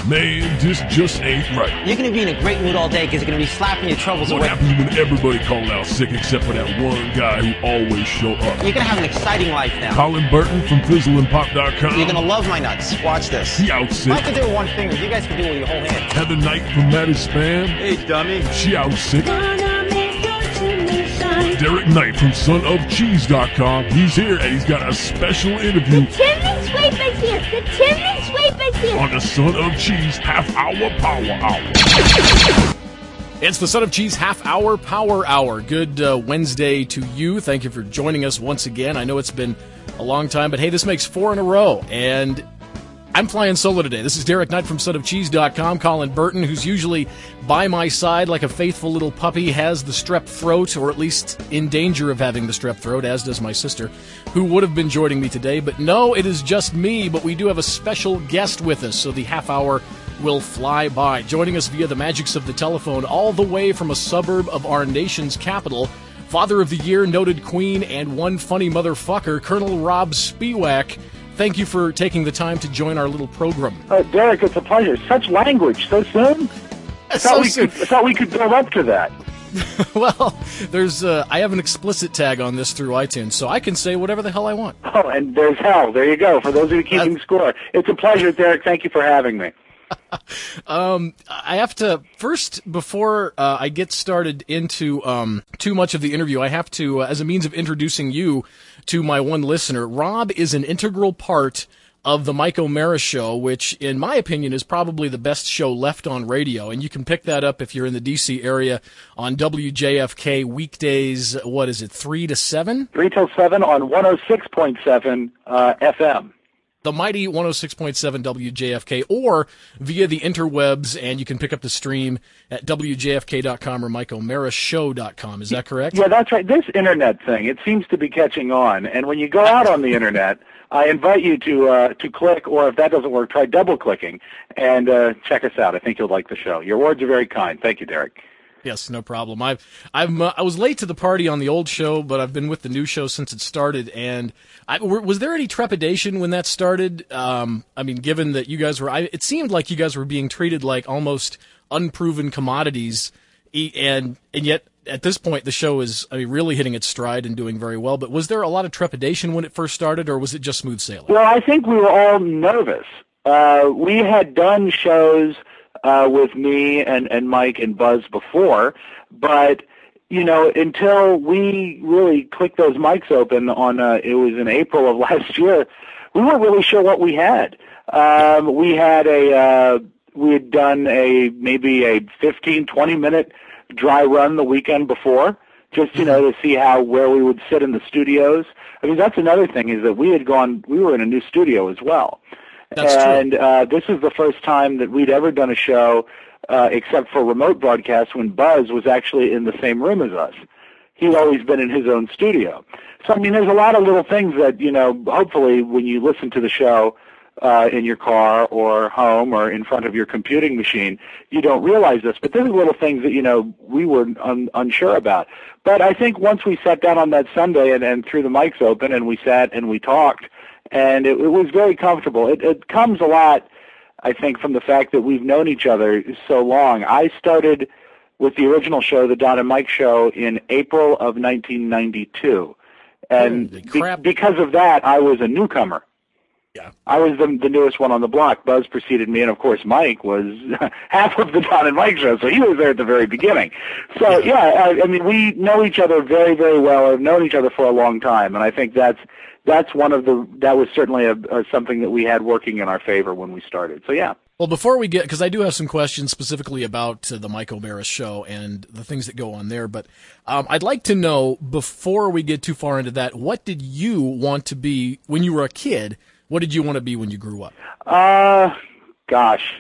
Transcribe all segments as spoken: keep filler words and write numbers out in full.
Man, this just ain't right. You're going to be in a great mood all day because you're going to be slapping your troubles what away. What happens when everybody calls out sick except for that one guy who always show up? You're going to have an exciting life now. Colin Burton from Fizzle and Pop dot com. You're going to love my nuts. Watch this. He out sick. I can do it with one finger. You guys can do it with your whole hand. Heather Knight from Maddie Spam. Hey, dummy. She out sick. Derek Knight from Son of Cheese dot com. He's here and he's got a special interview. The chimney sweeper's here. The chimney sweeper's here. On the Son of Cheese Half Hour Power Hour. It's the Son of Cheese Half Hour Power Hour. Good uh, Wednesday to you. Thank you for joining us once again. I know it's been a long time, but hey, this makes four in a row. And I'm flying solo today. This is Derek Knight from Son of Cheese dot com. Colin Burton, who's usually by my side like a faithful little puppy, has the strep throat, or at least in danger of having the strep throat, as does my sister, who would have been joining me today. But no, it is just me, but we do have a special guest with us, so the half hour will fly by. Joining us via the magics of the telephone, all the way from a suburb of our nation's capital, Father of the Year, noted Queen, and one funny motherfucker, Colonel Rob Spiewak. Thank you for taking the time to join our little program. Uh, Derek, it's a pleasure. Such language, so soon? I thought, so we soon. Could, I thought we could build up to that. Well, there's uh, I have an explicit tag on this through iTunes, so I can say whatever the hell I want. Oh, and there's hell. There you go. For those of you keeping uh, score. It's a pleasure, Derek. Thank you for having me. um, I have to first, before uh, I get started into um, too much of the interview, I have to, uh, as a means of introducing you to my one listener, Rob is an integral part of the Mike O'Mara Show, which, in my opinion, is probably the best show left on radio. And you can pick that up if you're in the D C area on W J F K weekdays. What is it, three to seven? Three till seven on one oh six point seven uh, F M. The mighty one oh six point seven W J F K, or via the interwebs, and you can pick up the stream at W J F K dot com or Mike O'Mara Show dot com. Is that correct? Yeah, that's right. This internet thing, it seems to be catching on. And when you go out on the internet, I invite you to uh, to click, or if that doesn't work, try double-clicking, and uh, check us out. I think you'll like the show. Your words are very kind. Thank you, Derek. Yes, no problem. I've, I'm, uh, I was late to the party on the old show, but I've been with the new show since it started. And I, was there any trepidation when that started? Um, I mean, given that you guys were, I, it seemed like you guys were being treated like almost unproven commodities, and and yet at this point the show is, I mean, really hitting its stride and doing very well. But was there a lot of trepidation when it first started, or was it just smooth sailing? Well, I think we were all nervous. Uh, we had done shows Uh, with me and, and Mike and Buzz before, but, you know, until we really clicked those mics open on, uh, it was in April of last year, we weren't really sure what we had. Um, we had a, uh, we had done a, maybe a fifteen, twenty minute dry run the weekend before, just, you know, to see how, where we would sit in the studios. I mean, that's another thing, is that we had gone, we were in a new studio as well. That's and true. Uh, this is the first time that we'd ever done a show, uh, except for remote broadcasts, when Buzz was actually in the same room as us. He'd always been in his own studio. So, I mean, there's a lot of little things that, you know, hopefully when you listen to the show uh, in your car or home or in front of your computing machine, you don't realize this. But there's little things that, you know, we were un- unsure about. But I think once we sat down on that Sunday and, and threw the mics open and we sat and we talked, and it, it was very comfortable. It, it comes a lot, I think, from the fact that we've known each other so long. I started with the original show, the Don and Mike Show, in April of nineteen ninety-two. And be, because of that, I was a newcomer. Yeah. I was the, the newest one on the block. Buzz preceded me, and, of course, Mike was half of the Don and Mike Show, so he was there at the very beginning. So, yeah, I, I mean, we know each other very, very well. I've known each other for a long time, and I think that's that's one of the, that was certainly a, a, something that we had working in our favor when we started. So, yeah. Well, before we get, because I do have some questions specifically about uh, the Mike O'Mara Show and the things that go on there, but um, I'd like to know, before we get too far into that, what did you want to be when you were a kid? What did you want to be when you grew up? Uh, gosh.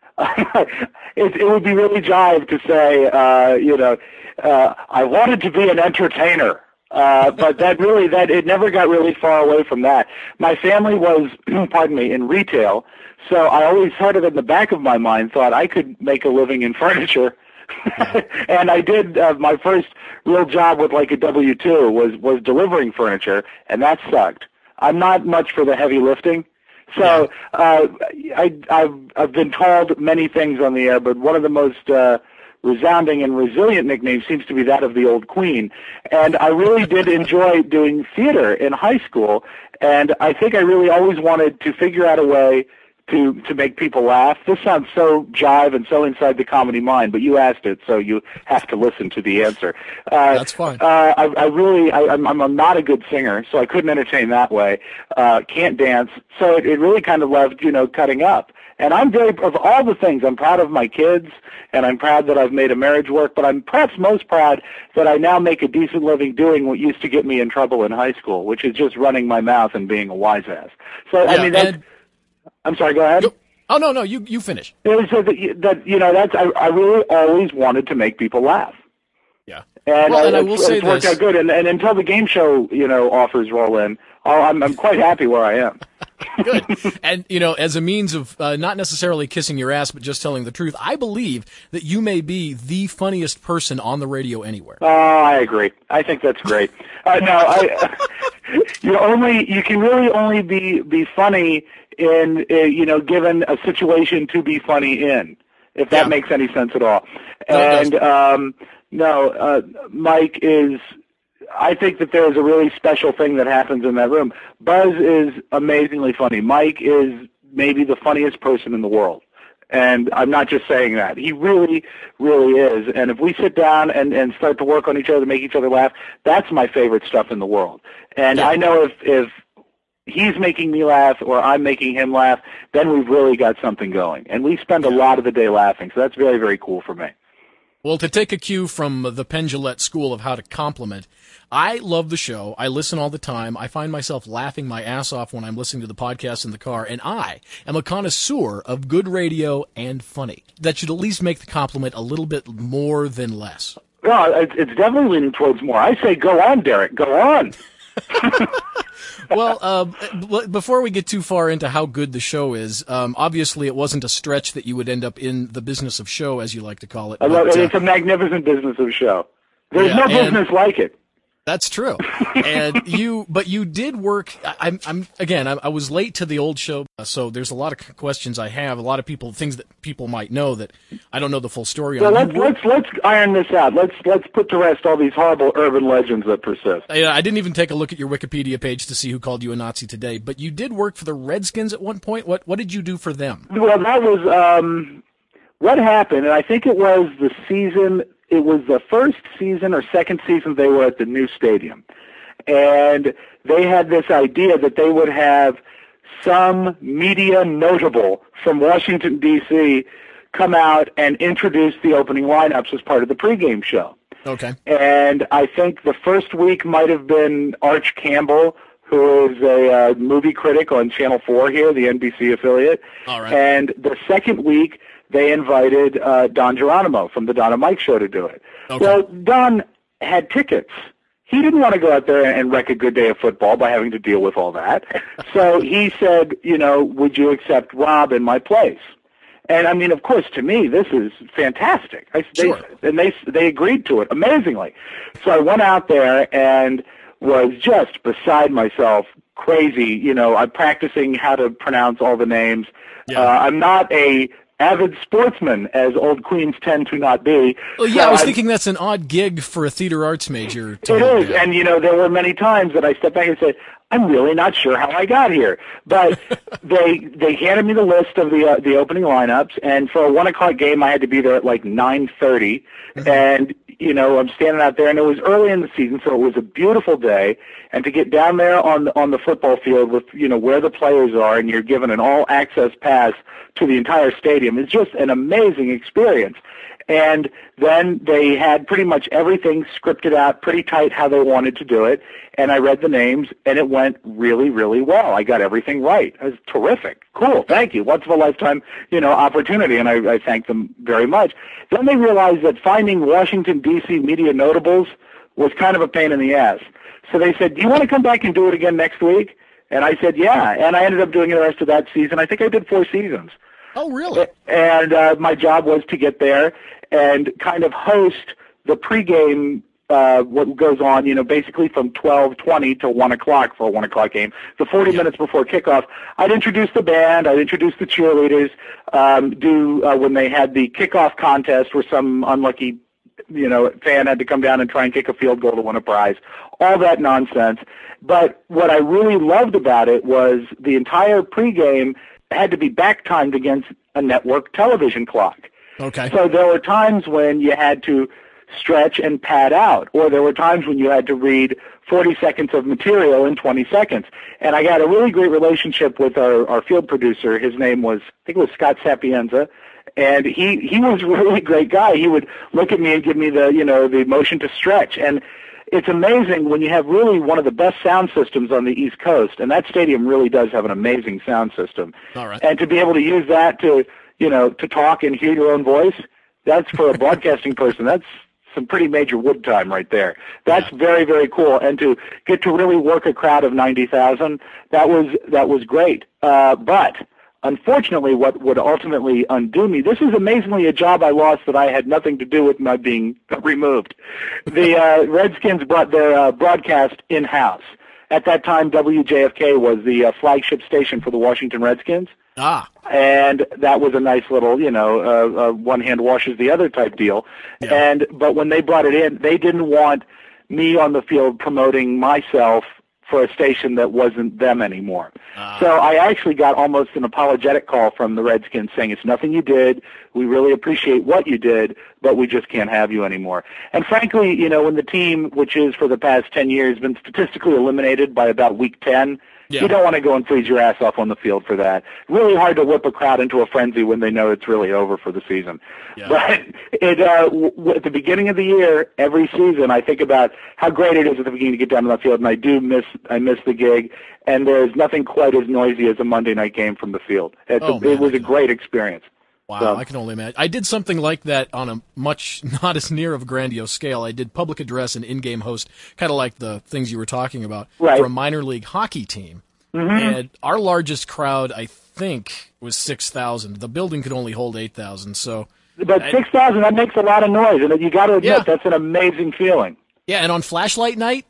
it, it would be really jive to say, uh, you know, uh, I wanted to be an entertainer. Uh, but that really, that it never got really far away from that. My family was, pardon me, in retail, so I always had it in the back of my mind, thought I could make a living in furniture. And I did, uh, my first real job with like a W two was, was delivering furniture, and that sucked. I'm not much for the heavy lifting, So uh, I, I've, I've been called many things on the air, but one of the most uh, resounding and resilient nicknames seems to be that of the Old Queen. And I really did enjoy doing theater in high school, and I think I really always wanted to figure out a way to to make people laugh. This sounds so jive and so inside the comedy mind, but you asked it, so you have to listen to the answer. Uh, That's fine. Uh, I, I really, I, I'm, I'm not a good singer, so I couldn't entertain that way. Uh, can't dance, so it, it really kind of left, you know, cutting up. And I'm very, of all the things, I'm proud of my kids, and I'm proud that I've made a marriage work, but I'm perhaps most proud that I now make a decent living doing what used to get me in trouble in high school, which is just running my mouth and being a wise ass. So, Yeah, I mean, that's, and- I'm sorry, go ahead. Oh, no, no, you, you finish. It was so that, you- that, you know, that's, I, I really always wanted to make people laugh. Yeah. And, Well, uh, and I it's, will say it's worked this. out good. And, and until the game show, you know, offers roll in, oh, I'm, I'm quite happy where I am. Good. And, you know, as a means of uh, not necessarily kissing your ass, but just telling the truth, I believe that you may be the funniest person on the radio anywhere. Oh, I agree. I think that's great. Uh, no, I, you only, you can really only be, be funny in, uh, you know, given a situation to be funny in, if that Yeah. makes any sense at all. No, it And, um, no, uh, Mike is, I think that there is a really special thing that happens in that room. Buzz is amazingly funny. Mike is maybe the funniest person in the world. And I'm not just saying that. He really, really is. And if we sit down and, and start to work on each other, make each other laugh, that's my favorite stuff in the world. And Yeah. I know if, if he's making me laugh or I'm making him laugh, then we've really got something going. And we spend a lot of the day laughing. So that's very, very cool for me. Well, to take a cue from the Penn Jillette School of how to compliment, I love the show. I listen all the time. I find myself laughing my ass off when I'm listening to the podcast in the car, and I am a connoisseur of good radio and funny. That should at least make the compliment a little bit more than less. No, it's it's definitely leaning towards more. I say go on, Derek, go on. Well, uh, b- before we get too far into how good the show is, um, obviously it wasn't a stretch that you would end up in the business of show, as you like to call it. I love but, it. uh, It's a magnificent business of show. There's Yeah, no and- business like it. That's true. And you, but you did work. I, I'm, I'm again. I, I was late to the old show, so there's a lot of questions I have. A lot of people, things that people might know that I don't know the full story So on. let's You worked- let's let's iron this out. Let's let's put to rest all these horrible urban legends that persist. I, I didn't even take a look at your Wikipedia page to see who called you a Nazi today. But you did work for the Redskins at one point. What what did you do for them? Well, that was um, what happened, and I think it was the season. It was the first season or second season they were at the new stadium, and they had this idea that they would have some media notable from Washington, D C come out and introduce the opening lineups as part of the pregame show. Okay. And I think the first week might have been Arch Campbell, who is a uh, movie critic on Channel four here, the N B C affiliate. All right. And the second week, they invited uh, Don Geronimo from the Don and Mike Show to do it. Okay. Well, Don had tickets. He didn't want to go out there and wreck a good day of football by having to deal with all that. So he said, you know, would you accept Rob in my place? And I mean, of course, to me, this is fantastic. I, Sure. they, and they they agreed to it amazingly. So I went out there and was just beside myself, crazy. You know, I'm practicing how to pronounce all the names. Yeah. Uh, I'm not a avid sportsman, as old queens tend to not be. Well, yeah, So I was I- thinking that's an odd gig for a theater arts major. To It hold is, down. and you know, there were many times that I stepped back and said, "I'm really not sure how I got here." But they they handed me the list of the uh, the opening lineups, and for a one o'clock game, I had to be there at like nine thirty, and you know, I'm standing out there, and it was early in the season, so it was a beautiful day, and to get down there on the, on the football field with you know where the players are, and you're given an all access pass to the entire stadium is just an amazing experience. And then they had pretty much everything scripted out pretty tight how they wanted to do it. And I read the names, and it went really, really well. I got everything right. It was terrific. Cool. Thank you. Once in a lifetime, you know, opportunity, and I, I thank them very much. Then they realized that finding Washington, D C media notables was kind of a pain in the ass. So they said, do you want to come back and do it again next week? And I said, yeah. And I ended up doing the rest of that season. I think I did four seasons. Oh, really? And uh, my job was to get there and kind of host the pregame uh, what goes on, you know, basically from twelve twenty to one o'clock for a one o'clock game, the forty Yeah. minutes before kickoff. I'd introduce the band, I'd introduce the cheerleaders, um, do uh, when they had the kickoff contest where some unlucky, you know, fan had to come down and try and kick a field goal to win a prize, all that nonsense. But what I really loved about it was the entire pregame had to be back-timed against a network television clock. Okay. So there were times when you had to stretch and pad out, or there were times when you had to read forty seconds of material in twenty seconds. And I got a really great relationship with our, our field producer. His name was, I think it was Scott Sapienza. And he, he was a really great guy. He would look at me and give me the, you know, the motion to stretch. And it's amazing when you have really one of the best sound systems on the East Coast, and that stadium really does have an amazing sound system. All right. And to be able to use that to, you know, to talk and hear your own voice, that's for a broadcasting person, that's some pretty major wood time right there. That's Yeah. very, very cool. And to get to really work a crowd of ninety thousand, that was, that was great. Uh, but unfortunately, what would ultimately undo me, this is amazingly a job I lost that I had nothing to do with my being removed. The uh, Redskins brought their uh, broadcast in-house. At that time, W J F K was the uh, flagship station for the Washington Redskins. Ah. And that was a nice little, you know, uh, uh, one hand washes the other type deal. Yeah. And but when they brought it in, they didn't want me on the field promoting myself for a station that wasn't them anymore. Ah. So I actually got almost an apologetic call from the Redskins saying, it's nothing you did. We really appreciate what you did, but we just can't have you anymore. And frankly, you know, when the team, which is for the past ten years, been statistically eliminated by about week ten, Yeah. you don't want to go and freeze your ass off on the field for that. Really hard to whip a crowd into a frenzy when they know it's really over for the season. Yeah. But it, uh, w- at the beginning of the year, every season, I think about how great it is at the beginning to get down to the field, and I do miss, I miss the gig. And there's nothing quite as noisy as a Monday night game from the field. It's Oh, a, man, it was I a can- great experience. Wow, So- I can only imagine. I did something like that on a much not as near of a grandiose scale. I did public address and in-game host, kind of like the things you were talking about, Right. for a minor league hockey team. Mm-hmm. And our largest crowd, I think, was six thousand. The building could only hold eight thousand. So, But I- six thousand, that makes a lot of noise, and you got to admit, Yeah. that's an amazing feeling. yeah, and on flashlight night,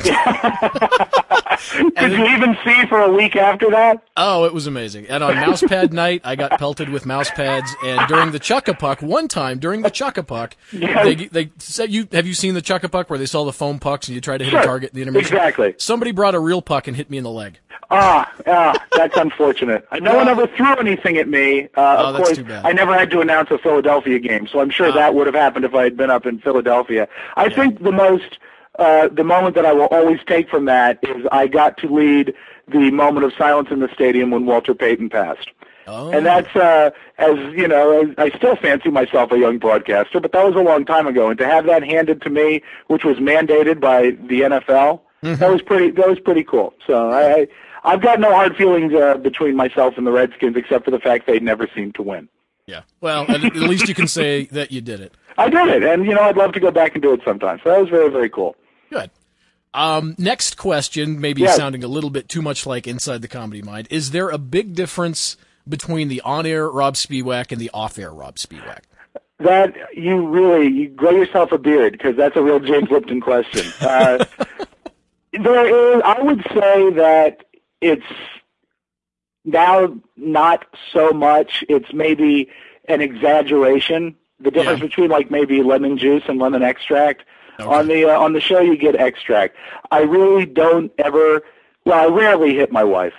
Could you even see for a week after that? oh, it was amazing. And on mousepad night, I got pelted with mouse pads. And during the Chuck-a-Puck, one time during the Chuck-a-Puck, Yes. they they said, "You have you seen the Chuck-a-Puck where they sell the foam pucks and you try to hit Sure. a target in the intermission?" Exactly. Somebody brought a real puck and hit me in the leg. Ah, ah, that's unfortunate. No one ever threw anything at me. Uh, Oh, of that's course, too bad. I never had to announce a Philadelphia game, so I'm sure Ah. that would have happened if I had been up in Philadelphia. I think the most, uh, the moment that I will always take from that is I got to lead the moment of silence in the stadium when Walter Payton passed. Oh. And that's, uh, as you know, I still fancy myself a young broadcaster, but that was a long time ago. And to have that handed to me, which was mandated by the N F L, Mm-hmm. that was pretty. That was pretty cool. So I, I I've got no hard feelings uh, between myself and the Redskins, except for the fact they never seem to win. Yeah. Well, at, at least you can say that you did it. I did it, and you know I'd love to go back and do it sometime. So that was very, very cool. Good. Um, next question, maybe Yes. sounding a little bit too much like Inside the Comedy Mind. Is there a big difference between the on-air Rob Spiewak and the off-air Rob Spiewak? That you really you grow yourself a beard, because that's a real James Lipton question. Uh, there is, I would say that it's now not so much. It's maybe an exaggeration. The difference Yeah. between like maybe lemon juice and lemon extract. Okay. On the uh, on the show, you get extract. I really don't ever. Well, I rarely hit my wife,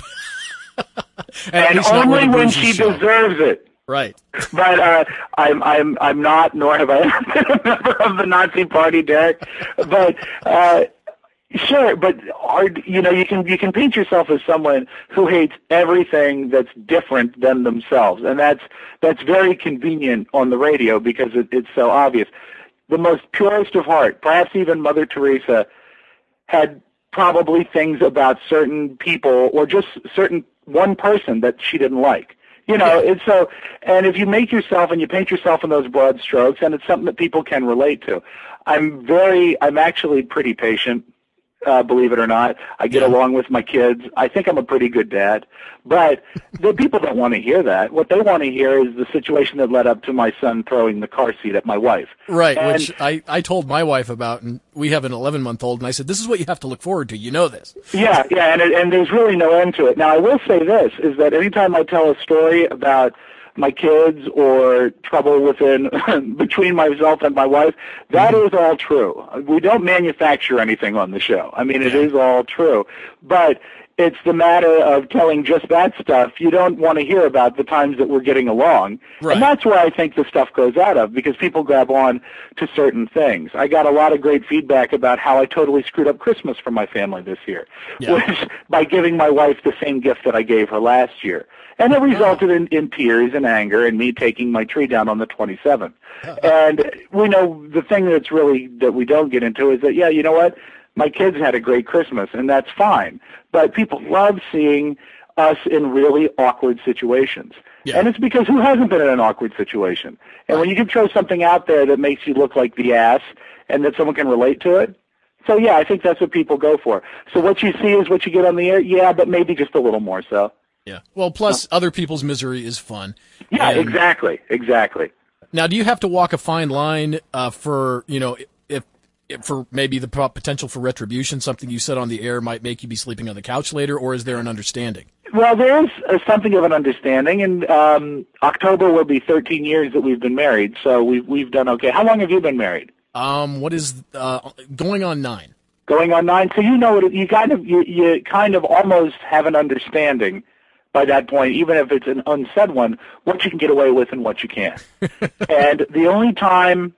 At and least not with only a when Bruises she show. deserves it. Right. But uh, I'm I'm I'm not, nor have I ever been a member of the Nazi Party, Derek. But uh, sure, but are, you know, you can you can paint yourself as someone who hates everything that's different than themselves, and that's that's very convenient on the radio because it, it's so obvious. The most purest of heart, perhaps even Mother Teresa, had probably things about certain people or just certain one person that she didn't like. You know, it's so, and if you make yourself and you paint yourself in those broad strokes, and it's something that people can relate to. I'm very, I'm actually pretty patient. uh, believe it or not. I get Yeah. along with my kids. I think I'm a pretty good dad. But the people don't want to hear that. What they want to hear is the situation that led up to my son throwing the car seat at my wife. Right, And- which I, I told my wife about, and we have an eleven-month-old, and I said, this is what you have to look forward to. You know this. Yeah, yeah, and, it, and there's really no end to it. Now, I will say this, is that anytime I tell a story about my kids or trouble within between myself and my wife, that is all true. We don't manufacture anything on the show. I mean, it is all true. But it's the matter of telling just that stuff. You don't want to hear about the times that we're getting along. Right. And that's where I think the stuff goes out of, because people grab on to certain things. I got a lot of great feedback about how I totally screwed up Christmas for my family this year, Yeah. which by giving my wife the same gift that I gave her last year. And it resulted in, in tears and anger and me taking my tree down on the twenty-seventh. And we know the thing that's really, that we don't get into is that, yeah, you know what? My kids had a great Christmas, and that's fine. But people love seeing us in really awkward situations. Yeah. And it's because who hasn't been in an awkward situation? And when you can throw something out there that makes you look like the ass and that someone can relate to it, so yeah, I think that's what people go for. So what you see is what you get on the air, yeah, but maybe just a little more so. Yeah. Well, plus other people's misery is fun. Yeah, And exactly, exactly. Now, do you have to walk a fine line uh, for, you know, if, if for maybe the po- potential for retribution, something you said on the air might make you be sleeping on the couch later, or is there an understanding? Well, there is uh, something of an understanding, and um, October will be thirteen years that we've been married, so we've we've done okay. How long have you been married? Um, what is uh, going on nine? Going on nine. So you know what it, you kind of you, you kind of almost have an understanding by that point, even if it's an unsaid one, what you can get away with and what you can't. And the only time,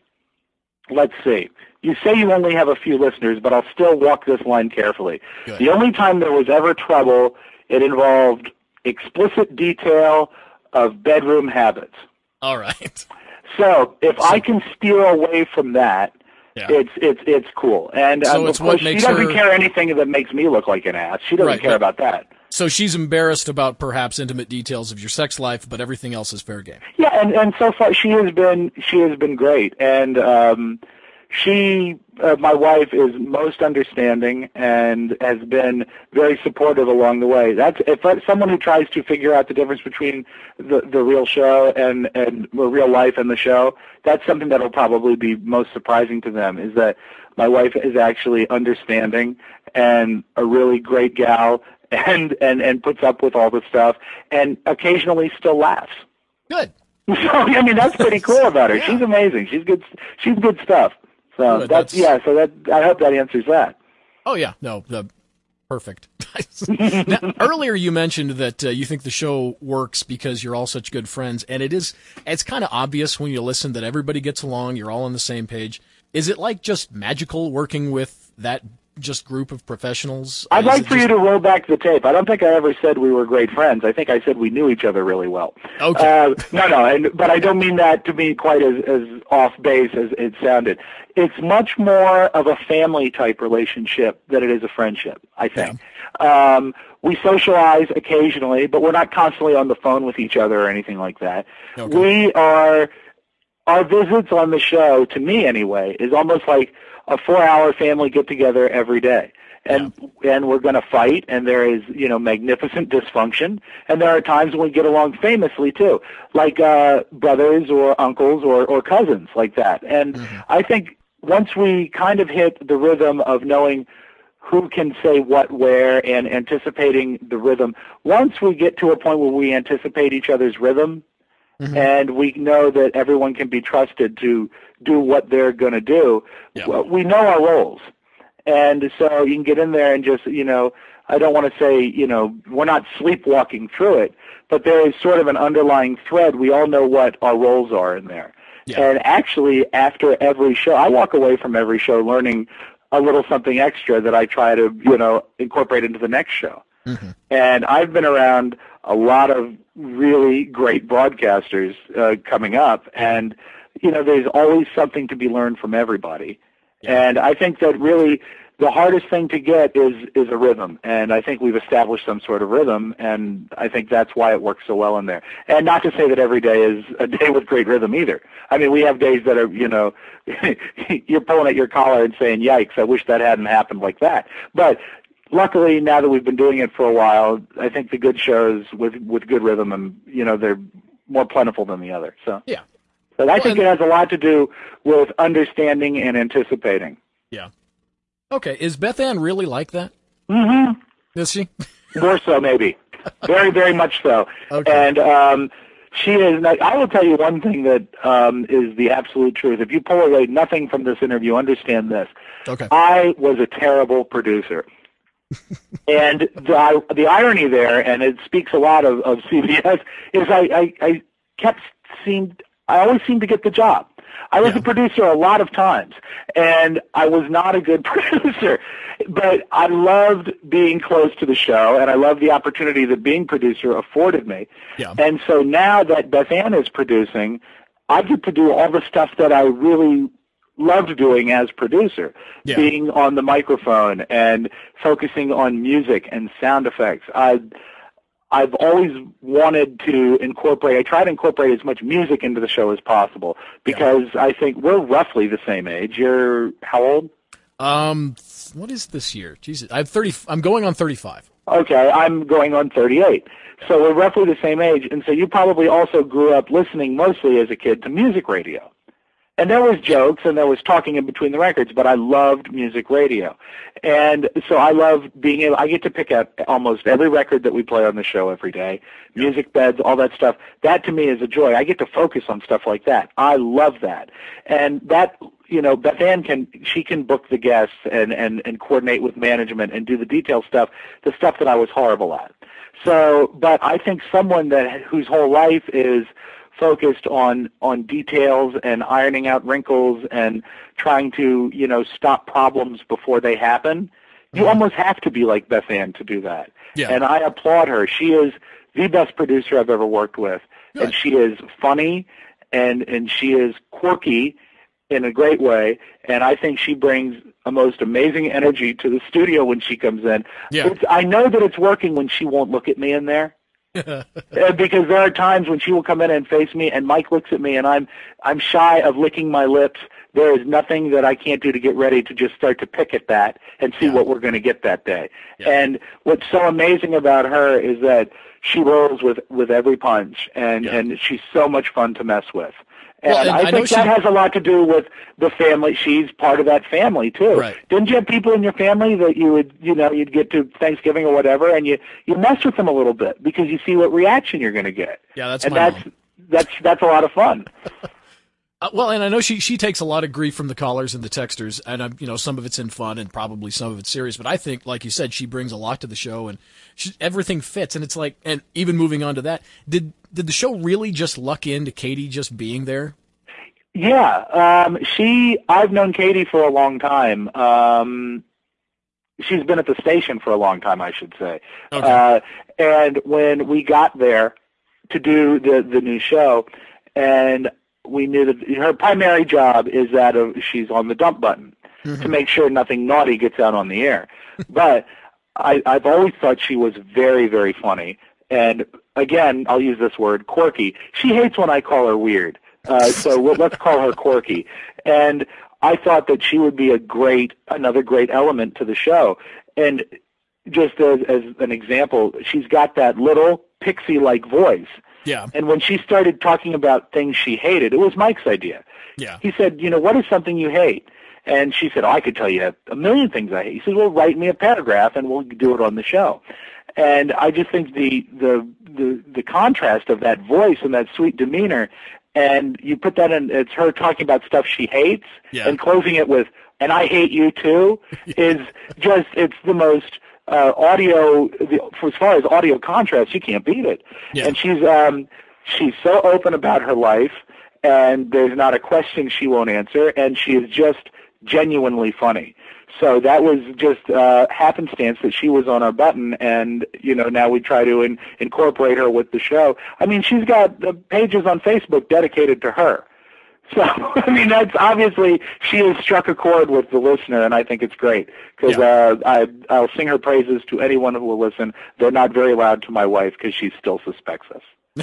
let's see, you say you only have a few listeners, but I'll still walk this line carefully. Good. The only time there was ever trouble, it involved explicit detail of bedroom habits. All right. So if I can steer away from that, Yeah. it's it's it's cool. And So um, it's of what course, she makes doesn't her- care anything that makes me look like an ass. She doesn't Right, care but- about that. So she's embarrassed about perhaps intimate details of your sex life, but everything else is fair game. Yeah, and and so far she has been she has been great, and um, she uh, my wife is most understanding and has been very supportive along the way. That's if someone who tries to figure out the difference between the the real show and and the real life and the show, that's something that will probably be most surprising to them. Is that my wife is actually understanding and a really great gal. And, and and puts up with all the stuff, and occasionally still laughs. Good. So I mean, that's pretty cool about her. Yeah. She's amazing. She's good. She's good stuff. So Good, that's, that's- yeah. So that I hope that answers that. Oh, yeah. No, the perfect. Now, earlier you mentioned that uh, you think the show works because you're all such good friends, and it is. It's kind of obvious when you listen that everybody gets along. You're all on the same page. Is it like just magical working with that just group of professionals? I'd Is like it for just- you to roll back the tape. I don't think I ever said we were great friends. I think I said we knew each other really well. Okay. Uh, no, no, and, but I don't mean that to be quite as, as off base as it sounded. It's much more of a family type relationship than it is a friendship, I think. Um, we socialize occasionally, but we're not constantly on the phone with each other or anything like that. Okay. We are, our visits on the show, to me anyway, is almost like a four-hour family get-together every day. And and we're going to fight, and there is, you know, magnificent dysfunction, and there are times when we get along famously, too, like uh, brothers or uncles or, or cousins like that. And Mm-hmm. I think once we kind of hit the rhythm of knowing who can say what where and anticipating the rhythm, once we get to a point where we anticipate each other's rhythm, and we know that everyone can be trusted to do what they're going to do, Yeah. well, we know our roles. And so you can get in there and just, you know, I don't want to say, you know, we're not sleepwalking through it, but there is sort of an underlying thread. We all know what our roles are in there. Yeah. And actually, after every show, I walk away from every show learning a little something extra that I try to, you know, incorporate into the next show. And I've been around a lot of really great broadcasters uh, coming up, and, you know, there's always something to be learned from everybody. And I think that really the hardest thing to get is is a rhythm, and I think we've established some sort of rhythm, and I think that's why it works so well in there. And not to say that every day is a day with great rhythm either. I mean, we have days that are, you know, you're pulling at your collar and saying, "Yikes! I wish that hadn't happened like that." But luckily, now that we've been doing it for a while, I think the good shows with with good rhythm, and you know, they're more plentiful than the other. So yeah, but I well, think and- it has a lot to do with understanding and anticipating. yeah. Okay, is Beth Ann really like that? Mm-hmm. Is she? More so, maybe. Very, very much so. Okay. And um, she is. I will tell you one thing that um, is the absolute truth. If you pull away nothing from this interview, understand this. Okay. I was a terrible producer. And the, the irony there, and it speaks a lot of, of C B S, is I, I, I kept seemed I always seemed to get the job. I was Yeah. a producer a lot of times, and I was not a good producer. But I loved being close to the show, and I loved the opportunity that being producer afforded me. Yeah. And so now that Beth Ann is producing, I get to do all the stuff that I really loved doing as producer, Yeah. being on the microphone and focusing on music and sound effects. I I've always wanted to incorporate, I try to incorporate as much music into the show as possible because yeah. I think we're roughly the same age. You're how old? Um, what is this year? Jesus, I'm thirty. I'm going on thirty-five. Okay, I'm going on thirty-eight. So we're roughly the same age, and so you probably also grew up listening mostly as a kid to music radio. And there was jokes and there was talking in between the records, but I loved music radio. And so I love being able, I get to pick up almost every record that we play on the show every day, music beds, all that stuff. That to me is a joy. I get to focus on stuff like that. I love that. And that, you know, Beth Ann can, she can book the guests and, and, and coordinate with management and do the detail stuff, the stuff that I was horrible at. So, but I think someone that, whose whole life is focused on on details and ironing out wrinkles and trying to, you know, stop problems before they happen, you mm-hmm. almost have to be like Beth Ann to do that. Yeah. And I applaud her. She is the best producer I've ever worked with. Good. And she is funny and and she is quirky in a great way, and I think she brings a most amazing energy to the studio when she comes in. Yeah. It's, I know that it's working when she won't look at me in there. Because there are times when she will come in and face me, and Mike looks at me, and I'm I'm shy of licking my lips. There is nothing that I can't do to get ready to just start to pick at that and see yeah. what we're going to get that day. Yeah. And what's so amazing about her is that she rolls with, with every punch, and, yeah. and she's so much fun to mess with. And, well, and I, I think know that she... has a lot to do with the family. She's part of that family too. Right. Didn't you have people in your family that you would, you know, you'd get to Thanksgiving or whatever, and you you mess with them a little bit because you see what reaction you're going to get. Yeah, that's and my that's mom. that's that's a lot of fun. Uh, well, and I know she she takes a lot of grief from the callers and the texters, and um, you know, some of it's in fun and probably some of it's serious. But I think, like you said, she brings a lot to the show, and she, everything fits. And it's like, and even moving on to that, did did the show really just luck into Katie just being there? Yeah, um, she. I've known Katie for a long time. Um, she's been at the station for a long time, I should say. Okay. Uh, and when we got there to do the the new show, and we knew that her primary job is that of she's on the dump button mm-hmm. to make sure nothing naughty gets out on the air. But I, I've always thought she was very, very funny. And again, I'll use this word, quirky. She hates when I call her weird. Uh, so we'll, let's call her quirky. And I thought that she would be a great, another great element to the show. And just as, as an example, she's got that little pixie-like voice. Yeah. And when she started talking about things she hated, it was Mike's idea. Yeah. He said, you know, what is something you hate? And she said, oh, I could tell you a million things I hate. He said, well, write me a paragraph and we'll do it on the show. And I just think the the the, the contrast of that voice and that sweet demeanor, and you put that in, it's her talking about stuff she hates yeah. and closing it with, and I hate you too, is just, it's the most uh, audio, the, for as far as audio contrast, you can't beat it. Yeah. And she's um she's so open about her life, and there's not a question she won't answer, and she is just genuinely funny. So that was just uh, happenstance that she was on our button, and you know now we try to in, incorporate her with the show. I mean, she's got uh, pages on Facebook dedicated to her. So, I mean, that's obviously, she has struck a chord with the listener, and I think it's great, because Yeah. uh, I, I'll sing her praises to anyone who will listen. They're not very loud to my wife, because she still suspects us.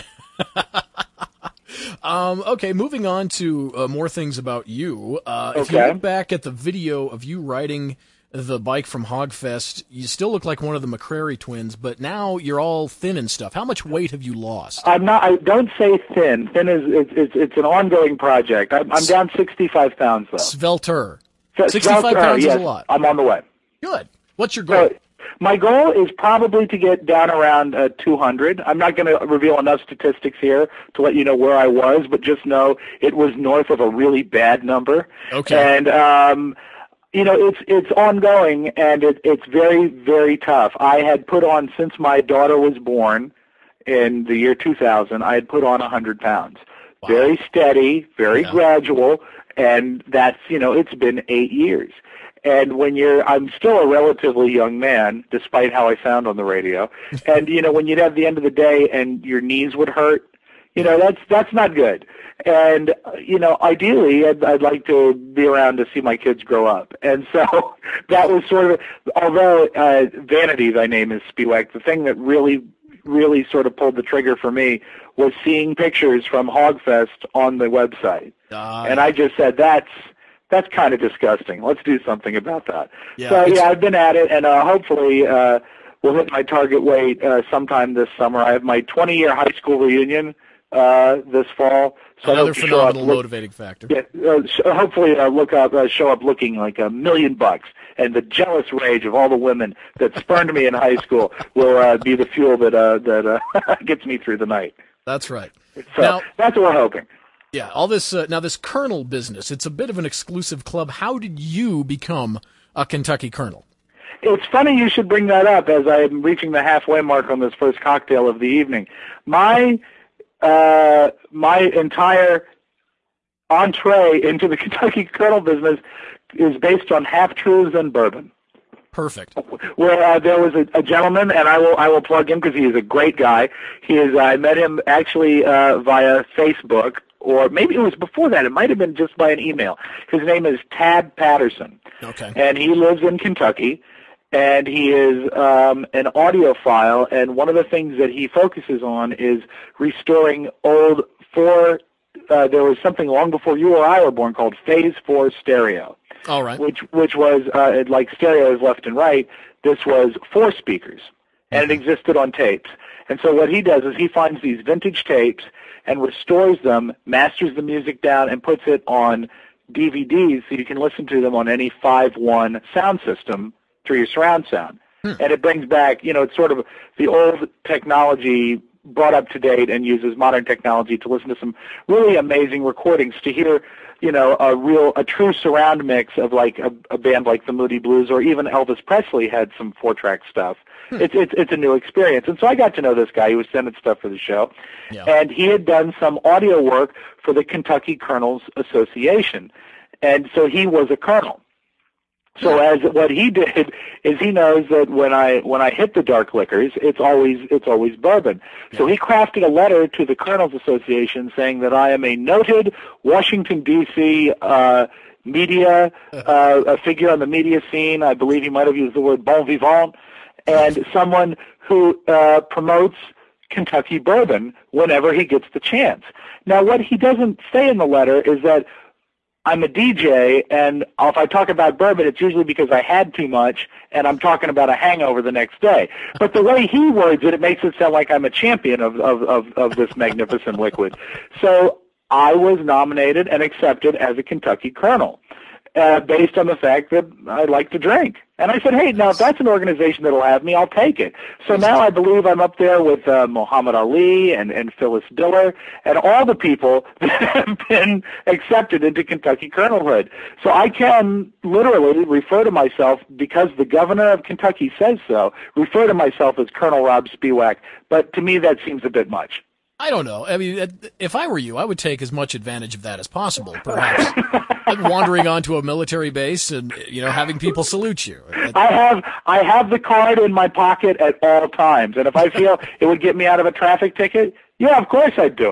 Um, okay, moving on to uh, more things about you. Uh, if Okay. you look back at the video of you riding the bike from Hogfest, you still look like one of the McCrary twins, but now you're all thin and stuff. How much weight have you lost? I'm not, I don't say thin. Thin is, it's, it's, it's an ongoing project. I'm, I'm down sixty-five pounds, though. Svelter. So- sixty-five Svelter, pounds yes, is a lot. I'm on the way. Good. What's your goal? So, my goal is probably to get down around uh, two hundred. I'm not going to reveal enough statistics here to let you know where I was, but just know it was north of a really bad number. Okay. And, um, you know, it's it's ongoing, and it, it's very, very tough. I had put on, since my daughter was born in the year two thousand, I had put on one hundred pounds. Wow. Very steady, very Yeah. gradual, and that's, you know, it's been eight years. And when you're, I'm still a relatively young man, despite how I sound on the radio. And, you know, when you'd have the end of the day and your knees would hurt, you know, that's, that's not good. And, uh, you know, ideally, I'd, I'd like to be around to see my kids grow up. And so that was sort of, although uh, Vanity, thy name is Spiewak, the thing that really, really sort of pulled the trigger for me was seeing pictures from Hogfest on the website. Uh, And I just said, that's, that's kind of disgusting. Let's do something about that. Yeah, so, it's- yeah, I've been at it, and uh, hopefully uh, we'll hit my target weight uh, sometime this summer. I have my twenty-year high school reunion uh, this fall. So I another hope to show up phenomenal look- motivating factor. Yeah, uh, sh- hopefully uh, look up, uh, show up looking like a million bucks, and the jealous rage of all the women that spurned me in high school will uh, be the fuel that uh, that uh, gets me through the night. That's right. So Now- that's what we're hoping. Yeah, all this uh, now this Colonel business, it's a bit of an exclusive club. How did you become a Kentucky Colonel? It's funny you should bring that up as I'm reaching the halfway mark on this first cocktail of the evening. My uh, my entire entree into the Kentucky Colonel business is based on half-truths and bourbon. Perfect. Where uh, there was a, a gentleman, and I will I will plug him because he is a great guy. He is I met him actually uh, via Facebook, or maybe it was before that. It might have been just by an email. His name is Tad Patterson. Okay. And he lives in Kentucky, and he is um, an audiophile, and one of the things that he focuses on is restoring old four, uh, there was something long before you or I were born called Phase four stereo, All right. which which was, uh, like stereo is left and right, this was four speakers, and it existed on tapes. And so what he does is he finds these vintage tapes and restores them, masters the music down, and puts it on D V Ds so you can listen to them on any five one sound system through your surround sound. Hmm. And it brings back, you know, it's sort of the old technology brought up to date and uses modern technology to listen to some really amazing recordings, to hear, you know, a real, a true surround mix of like a, a band like the Moody Blues, or even Elvis Presley had some four-track stuff. Hmm. It's, it's, it's a new experience. And so I got to know this guy. He was sending stuff for the show. Yeah. And he had done some audio work for the Kentucky Colonels Association. And so he was a colonel. So as what he did is he knows that when I when I hit the dark liquors, it's always it's always bourbon. So he crafted a letter to the Colonels Association saying that I am a noted Washington D C uh, media uh, a figure on the media scene. I believe he might have used the word bon vivant, and someone who uh, promotes Kentucky bourbon whenever he gets the chance. Now, what he doesn't say in the letter is that I'm a D J, and if I talk about bourbon, it's usually because I had too much, and I'm talking about a hangover the next day. But the way he words it, it makes it sound like I'm a champion of, of, of, of this magnificent liquid. So I was nominated and accepted as a Kentucky Colonel, uh, based on the fact that I like to drink. And I said, hey, now if that's an organization that'll have me, I'll take it. So now I believe I'm up there with uh, Muhammad Ali and, and Phyllis Diller and all the people that have been accepted into Kentucky Colonelhood. So I can literally refer to myself, because the governor of Kentucky says so, refer to myself as Colonel Rob Spiewak. But to me, that seems a bit much. I don't know. I mean, if I were you, I would take as much advantage of that as possible, perhaps. Like wandering onto a military base and, you know, having people salute you. I have I have the card in my pocket at all times, and if I feel it would get me out of a traffic ticket, yeah, of course I'd do it.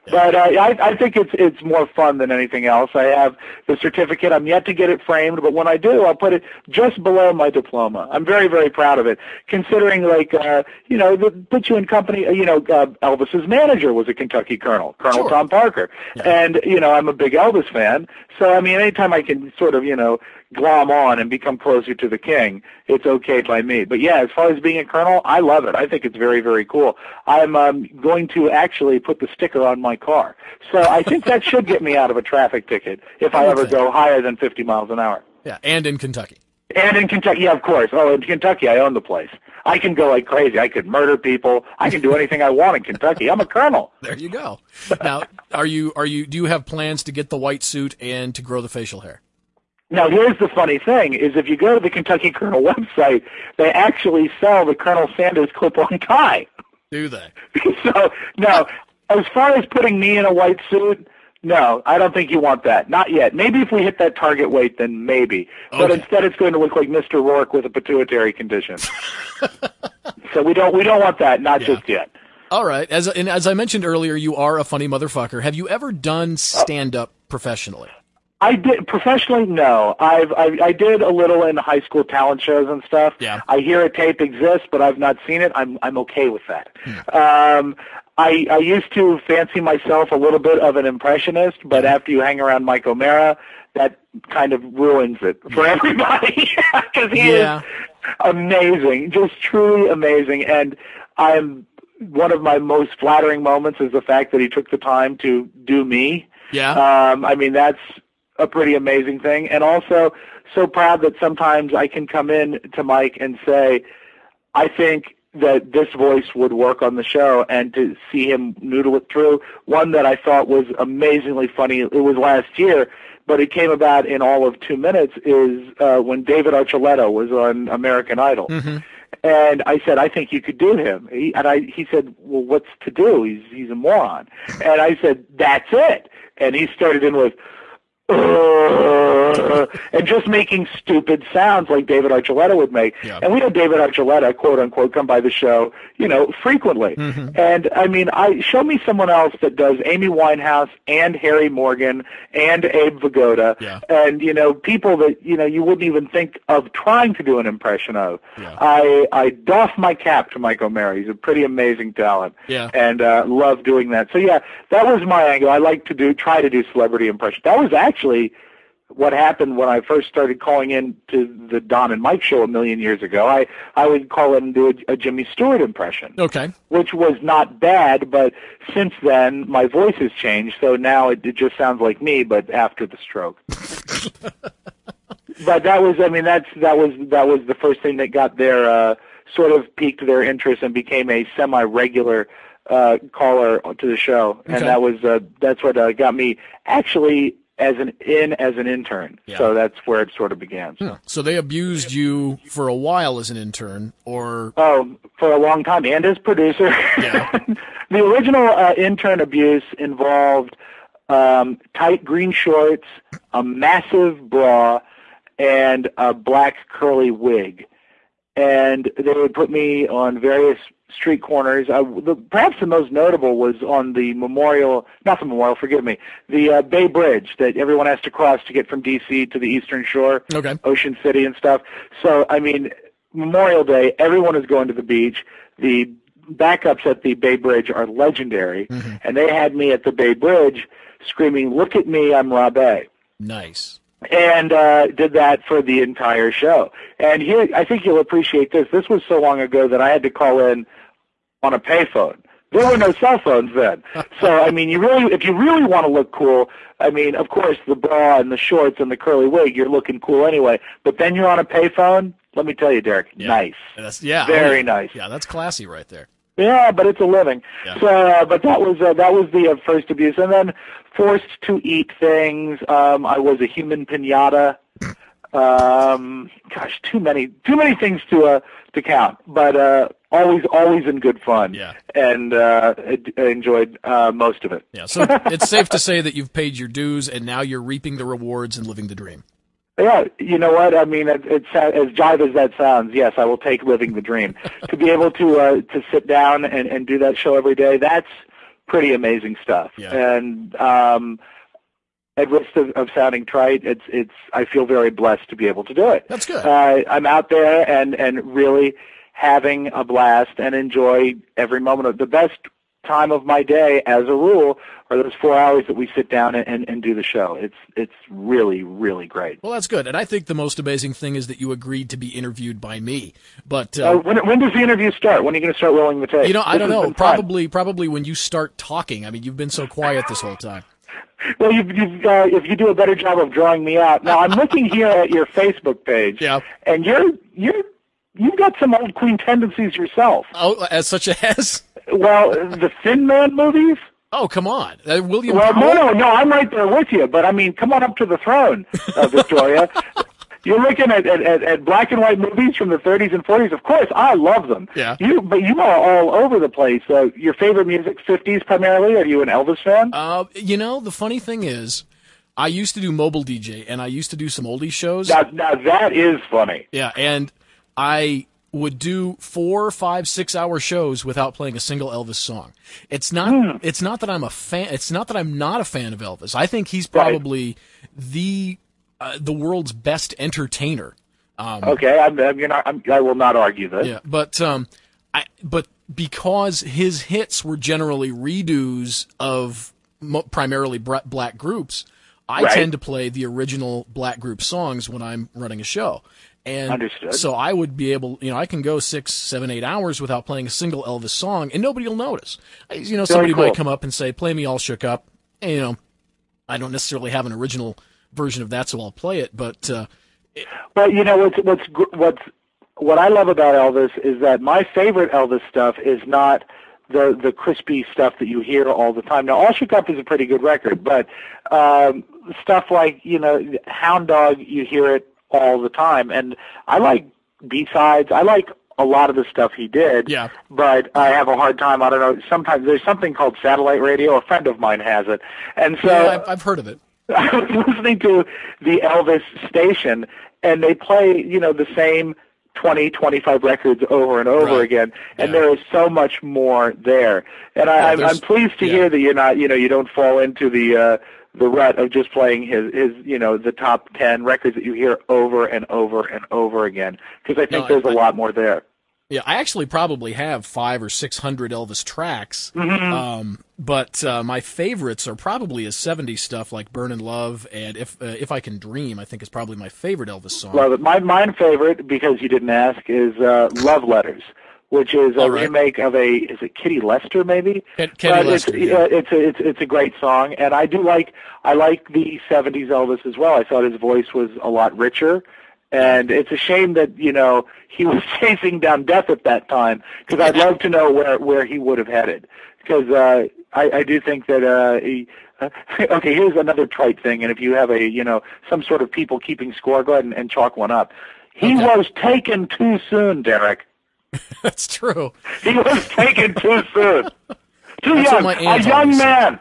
But uh, I, I think it's it's more fun than anything else. I have the certificate. I'm yet to get it framed, but when I do, I'll put it just below my diploma. I'm very, very proud of it, considering, like, uh, you know, the, put you in company, uh, you know, uh, Elvis's manager was a Kentucky Colonel, Colonel Sure. Tom Parker. Yeah. And, you know, I'm a big Elvis fan. So, I mean, anytime I can sort of, you know, glom on and become closer to the king, it's okay by me. But, yeah, as far as being a colonel, I love it. I think it's very, very cool. I'm um, going to actually put the sticker on my car. So I think that should get me out of a traffic ticket if I ever go higher than fifty miles an hour. Yeah, and in Kentucky. And in Kentucky, yeah, of course. Oh, in Kentucky, I own the place. I can go like crazy. I could murder people. I can do anything I want in Kentucky. I'm a colonel. There you go. Now, are you are you do you have plans to get the white suit and to grow the facial hair? Now, here's the funny thing, is if you go to the Kentucky Colonel website, they actually sell the Colonel Sanders clip-on tie. Do they? So, no, as far as putting me in a white suit, no, I don't think you want that. Not yet. Maybe if we hit that target weight, then maybe. But Okay. instead it's going to look like Mister Rourke with a pituitary condition. So we don't we don't want that, not Yeah. just yet. All right. As and as I mentioned earlier, you are a funny motherfucker. Have you ever done stand-up professionally? I did professionally. No, I've I, I did a little in high school talent shows and stuff. Yeah. I hear a tape exists, but I've not seen it. I'm I'm okay with that. Hmm. Um, I I used to fancy myself a little bit of an impressionist, but after you hang around Mike O'Mara, that kind of ruins it for everybody because he Yeah. is amazing, just truly amazing, and I'm. One of my most flattering moments is the fact that he took the time to do me. Yeah. Um, I mean, that's a pretty amazing thing. And also so proud that sometimes I can come in to Mike and say, I think that this voice would work on the show, and to see him noodle it through. One that I thought was amazingly funny, it was last year, but it came about in all of two minutes, is uh, when David Archuleta was on American Idol. Mm-hmm. And I said, I think you could do him. He, and I, he said, well, what's to do? He's, he's a moron. And I said, that's it. And he started in with, uh, and just making stupid sounds like David Archuleta would make. Yeah. And we had David Archuleta, quote unquote, come by the show, you know, frequently. Mm-hmm. And I mean, I show me someone else that does Amy Winehouse and Harry Morgan and Abe Vigoda, Yeah. and you know, people that you know you wouldn't even think of trying to do an impression of. Yeah. I I doff my cap to Mike O'Mara. He's a pretty amazing talent. Yeah. And uh, love doing that. So yeah, that was my angle. I like to do try to do celebrity impression. That was actually what happened when I first started calling in to the Don and Mike show a million years ago. I, I would call in and do a, a Jimmy Stewart impression, Okay. which was not bad, but since then my voice has changed, so now it, it just sounds like me, but after the stroke. But that was, I mean, that's that was that was the first thing that got their uh, sort of piqued their interest and became a semi-regular uh, caller to the show, and Okay. that was uh, that's what uh, got me actually as an in as an intern. Yeah. So that's where it sort of began. Hmm. So they abused you for a while as an intern, or Oh, for a long time, and as producer. Yeah. The original uh, intern abuse involved um, tight green shorts, a massive bra, and a black curly wig. And they would put me on various street corners. I, the, perhaps the most notable was on the Memorial, not the Memorial, forgive me, the uh, Bay Bridge that everyone has to cross to get from D C to the Eastern Shore, Okay. Ocean City and stuff. So, I mean, Memorial Day, everyone is going to the beach. The backups at the Bay Bridge are legendary, Mm-hmm. and they had me at the Bay Bridge screaming, "Look at me, I'm Rob A." nice. And uh, did that for the entire show. And here, I think you'll appreciate this. This was so long ago that I had to call in on a payphone. There were no cell phones then. So, I mean, you really, if you really want to look cool, I mean, of course, the bra and the shorts and the curly wig, you're looking cool anyway. But then you're on a payphone. Let me tell you, Derek, Yeah. nice. That's yeah. Very oh, yeah. nice. Yeah, that's classy right there. Yeah, but it's a living. Yeah. So, uh, but that was uh, that was the uh, first abuse, and then forced to eat things. Um, I was a human pinata. Um, gosh, too many, too many things to uh, to count. But uh, always, always in good fun. Yeah. And uh, I enjoyed uh, most of it. Yeah. So it's safe to say that you've paid your dues and now you're reaping the rewards and living the dream. Yeah, you know what? I mean, it, it's as jive as that sounds. Yes, I will take living the dream. To be able to uh, to sit down and, and do that show every day, that's pretty amazing stuff. Yeah. And um, at risk of, of sounding trite, it's it's. I feel very blessed to be able to do it. That's good. Uh, I'm out there and and really having a blast and enjoy every moment of the best time of my day, as a rule, are those four hours that we sit down and, and, and do the show. It's it's really, really great. Well, that's good. And I think the most amazing thing is that you agreed to be interviewed by me. But uh, Uh, when, when does the interview start? When are you going to start rolling the tape? you know, I This don't has know. been fun. Probably, probably when you start talking. I mean, you've been so quiet this whole time. Well, you've, you've, uh, if you do a better job of drawing me out. Now, I'm looking here at your Facebook page, Yeah. and you're you're you've got some old Queen tendencies yourself. Oh, as such as? Well, the Thin Man movies. Oh, come on, uh, William. Well, Powell? no, no, no, I'm right there with you. But I mean, come on up to the throne, uh, Victoria. You're looking at, at, at black and white movies from the thirties and forties. Of course, I love them. Yeah. You, but you are all over the place. Uh, your favorite music, fifties primarily. Are you an Elvis fan? Uh, you know, the funny thing is, I used to do mobile D J, and I used to do some oldie shows. now, now that is funny. Yeah, and I would do four, five, six hour shows without playing a single Elvis song. It's not. Hmm. It's not that I'm a fan. It's not that I'm not a fan of Elvis. I think he's Right. probably the uh, the world's best entertainer. Um, Okay, I'm, I'm, you're not, I'm, I will not argue this. Yeah, but um, I but because his hits were generally redos of mo- primarily bra- black groups, I Right. tend to play the original black group songs when I'm running a show. And Understood. so I would be able, you know, I can go six, seven, eight hours without playing a single Elvis song, and nobody will notice. I- You know, somebody cool. might come up and say, "Play me All Shook Up." And, you know, I don't necessarily have an original version of that, so I'll play it. But uh, But you know what's what's gr- what's what I love about Elvis is that my favorite Elvis stuff is not the the crispy stuff that you hear all the time. Now, All Shook Up is a pretty good record, but um, stuff like you know Hound Dog, you hear it all the time, and I like B-sides. I like a lot of the stuff he did. Yeah. But I have a hard time. I don't know. Sometimes there's something called satellite radio. A friend of mine has it, and so yeah, I've, I've heard of it. I was listening to the Elvis station, and they play, you know, the same twenty, twenty-five records over and over Right. again, and Yeah. there is so much more there. And I, Yeah, I'm, there's- I'm pleased to yeah. hear that you're not, you know, you don't fall into the uh, the rut of just playing his, his, you know, the top ten records that you hear over and over and over again, because I think No, there's I- a lot more there. Yeah, I actually probably have five or six hundred Elvis tracks, Mm-hmm. um, but uh, my favorites are probably his seventies stuff like "Burnin' Love" and "If uh, If I Can Dream." I think is probably my favorite Elvis song. Love it. My mine favorite, because you didn't ask, is uh, "Love Letters," which is a All right. remake of a is it Kitty Lester maybe? Ken- Kenny But Lester, It's, yeah. uh, it's a it's it's a great song, and I do like I like the seventies Elvis as well. I thought his voice was a lot richer, and it's a shame that you know he was chasing down death at that time, because I'd love to know where where he would have headed, because uh, I I do think that uh, he. Uh, okay, here's another trite thing, and if you have a, you know, some sort of people keeping score, go ahead and, and chalk one up. He Okay. was taken too soon, Derek. That's true. He was taken too soon. Too That's what young. my A aunt young always said. man.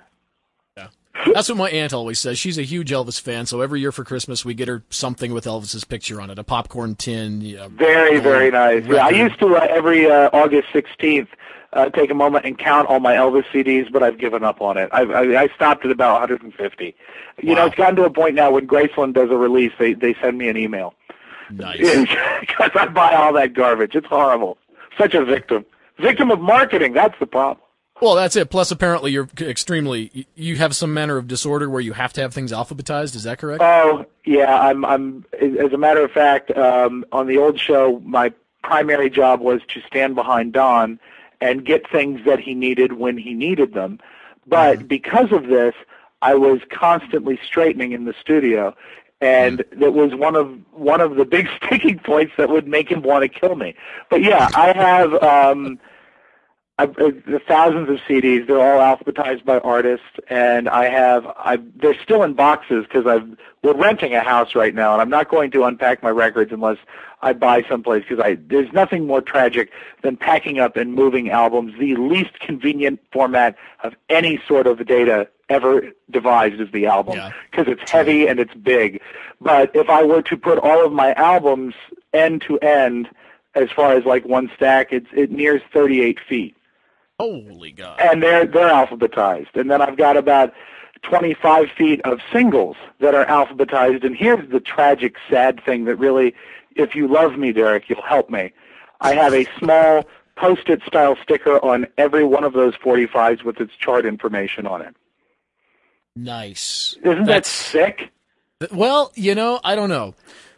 That's what my aunt always says. She's a huge Elvis fan, so every year for Christmas we get her something with Elvis's picture on it, a popcorn tin. Yeah, Very, very nice. Yeah, I record. used to uh, every uh, August sixteenth uh, take a moment and count all my Elvis C Ds, but I've given up on it. I've, I, I stopped at about one hundred fifty. You know, Wow. it's gotten to a point now when Graceland does a release, they they send me an email. Nice. Because I buy all that garbage. It's horrible. Such a victim. Victim of marketing. That's the problem. Well, that's it. Plus, apparently, you're extremely. You have some manner of disorder where you have to have things alphabetized. Is that correct? Oh, yeah. I'm. I'm. As a matter of fact, um, on the old show, my primary job was to stand behind Don and get things that he needed when he needed them. But Mm-hmm. because of this, I was constantly straightening in the studio, and Mm-hmm. that was one of one of the big sticking points that would make him want to kill me. But yeah, I have. Um, I've, uh, the thousands of C Ds. They're all alphabetized by artists, and I have. I they're still in boxes because I've. We're renting a house right now, and I'm not going to unpack my records unless I buy someplace, because I. There's nothing more tragic than packing up and moving albums. The least convenient format of any sort of data ever devised is the album, Yeah. because it's heavy and it's big. But if I were to put all of my albums end to end, as far as like one stack, it's it nears thirty-eight feet. Holy God. And they're they're alphabetized. And then I've got about twenty-five feet of singles that are alphabetized. And here's the tragic, sad thing that really, if you love me, Derek, you'll help me. I have a small Post-it style sticker on every one of those forty-fives with its chart information on it. Nice. Isn't That's, that sick? Well, you know, I don't know.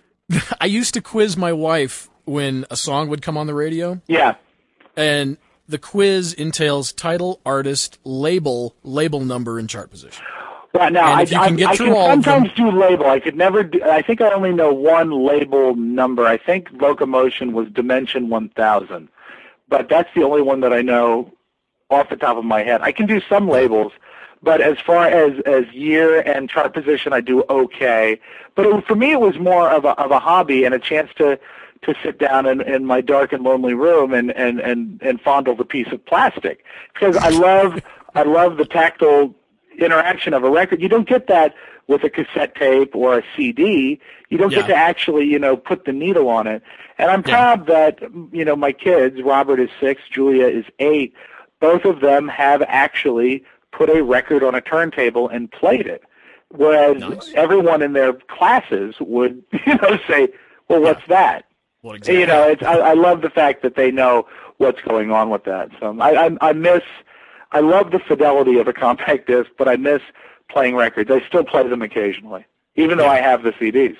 I used to quiz my wife when a song would come on the radio. Yeah. And the quiz entails title, artist, label, label number, and chart position. Right, now, and I, if you I, can get I through can all of sometimes them, do label. I could never do, I think I only know one label number. I think Locomotion was Dimension one thousand. But that's the only one that I know off the top of my head. I can do some labels, but as far as, as year and chart position, I do okay. But it, for me, it was more of a, of a hobby and a chance to, to sit down in, in my dark and lonely room and, and, and, and fondle the piece of plastic. Because I love, I love the tactile interaction of a record. You don't get that with a cassette tape or a C D. You don't Yeah. get to actually, you know, put the needle on it. And I'm Yeah. proud that, you know, my kids, Robert is six, Julia is eight, both of them have actually put a record on a turntable and played it. Whereas Nice. everyone in their classes would, you know, say, well, what's that? what exactly? You know, it's, I, I love the fact that they know what's going on with that. So I, I, I miss, I love the fidelity of a compact disc, but I miss playing records. I still play them occasionally, even though I have the C Ds.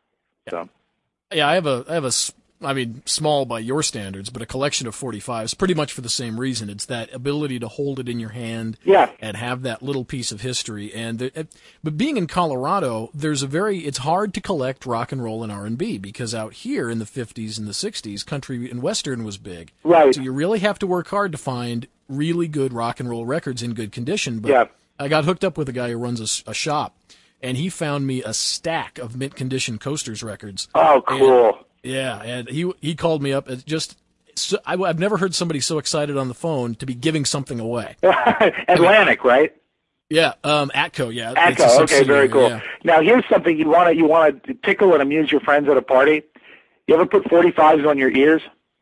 So. Yeah, I have a, I have a, s- I mean, small by your standards, but a collection of forty-fives, pretty much for the same reason. It's that ability to hold it in your hand Yeah. and have that little piece of history. And the, it- but being in Colorado, there's a very, it's hard to collect rock and roll and R and B because out here in the fifties and the sixties, country and western was big. Right. So you really have to work hard to find really good rock and roll records in good condition. But Yeah. I got hooked up with a guy who runs a s- a, shop, and he found me a stack of mint condition Coasters records. Oh, cool. And, yeah, and he he called me up. It's just so, I, I've never heard somebody so excited on the phone to be giving something away. Atlantic, right? Yeah, um, Atco. Yeah, it's a Atco. Okay, very subsidiary, cool. yeah. Now, here's something you want to you want to tickle and amuse your friends at a party. You ever put forty-fives on your ears?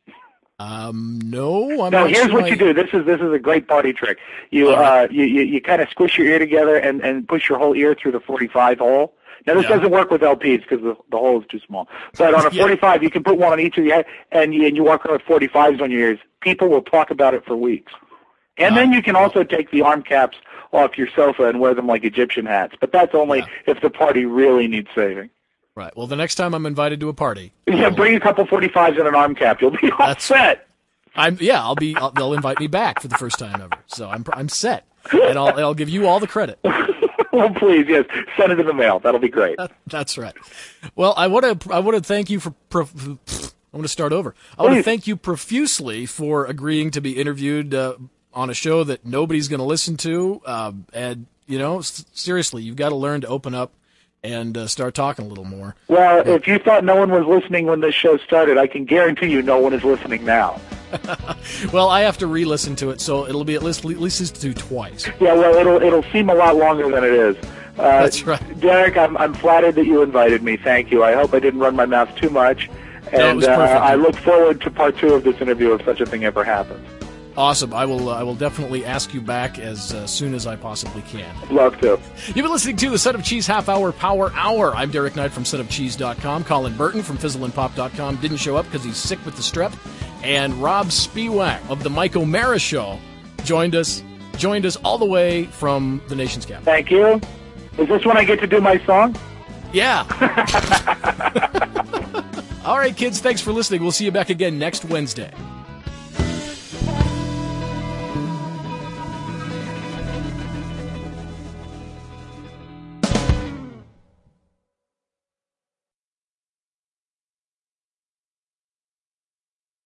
Um, no, I'm No, not here's sure what I- you do. This is this is a great party trick. You All right. uh you you, you kind of squish your ear together and and push your whole ear through the forty-five hole. Now this Yeah. doesn't work with L Ps because the the hole is too small. But on a Yeah. forty-five, you can put one on each of your head, and you, and you walk around with forty-fives on your ears. People will talk about it for weeks. And Ah, then you can also take the arm caps off your sofa and wear them like Egyptian hats. But that's only Yeah. if the party really needs saving. Right. Well, the next time I'm invited to a party, Yeah, bring a couple forty-fives and an arm cap. You'll be all That's- set. I'm yeah, I'll be. I'll, they'll invite me back for the first time ever. So I'm I'm set, and I'll I'll give you all the credit. Well, please, yes, send it in the mail. That'll be great. That, that's right. Well, I want to I want to thank you for. Prof, I'm going to start over. I want to Please. thank you profusely for agreeing to be interviewed uh, on a show that nobody's going to listen to. Uh, and you know, s- seriously, you've got to learn to open up and uh, start talking a little more. Well, if you thought no one was listening when this show started, I can guarantee you no one is listening now. Well, I have to re-listen to it, so it'll be at least at least listened to twice. Yeah, well, it'll it'll seem a lot longer than it is. Uh, That's right. Derek, I'm I'm flattered that you invited me. Thank you. I hope I didn't run my mouth too much. And No, it was uh, perfect. I look forward to part two of this interview if such a thing ever happens. Awesome. I will. Uh, I will definitely ask you back as uh, soon as I possibly can. Love to. You've been listening to the Set of Cheese Half Hour Power Hour. I'm Derek Knight from set of cheese dot com. Colin Burton from fizzle and pop dot com didn't show up because he's sick with the strep. And Rob Spiewak of the Mike O'Mara Show joined us. Joined us all the way from the nation's capital. Thank you. Is this when I get to do my song? Yeah. All right, kids. Thanks for listening. We'll see you back again next Wednesday.